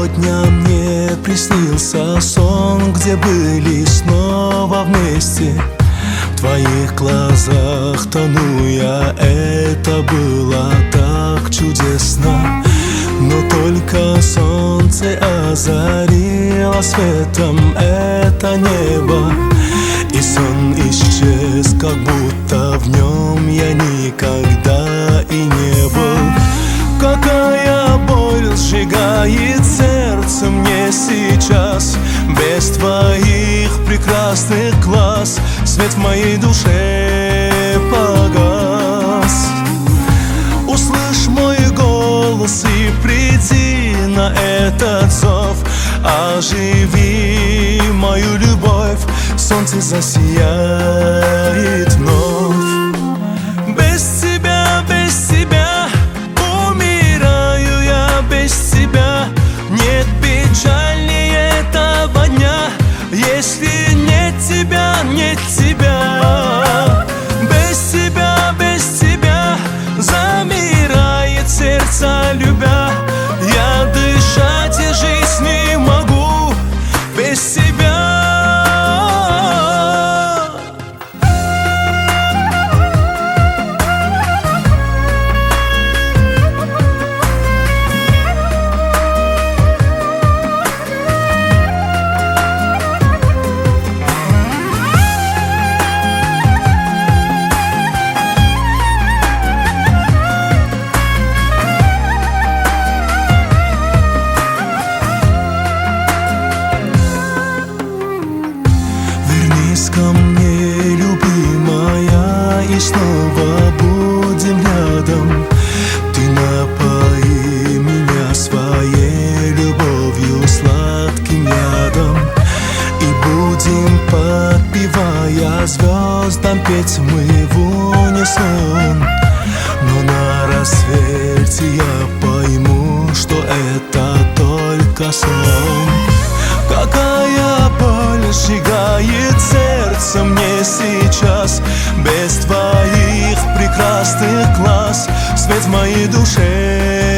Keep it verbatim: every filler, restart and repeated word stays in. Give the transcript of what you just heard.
Сегодня мне приснился сон, где были снова вместе. В твоих глазах тону я, это было так чудесно. Но только солнце озарило светом это небо, и сон исчез, как будто в нем я никогда и не был. Какая боль сжигает сердце мне сейчас. Без твоих прекрасных глаз свет в моей душе погас. Услышь мой голос и приди на этот зов. Оживи мою любовь, солнце засияет вновь. Без тебя, без тебя умираю я, без тебя. Нет печальнее этого дня, если нет тебя, нет тебя. Без тебя, без тебя замирает сердце, любя. Я дышать и жить не могу без тебя. Ко мне, любимая, и снова будем рядом. Ты напои меня своей любовью, сладким ядом. И будем, подпевая звездам, петь мы в унисон. Но на рассвете я пойму, что это только сон. Какая боль сжигает сердце мне сейчас. Без твоих прекрасных глаз свет в моей душе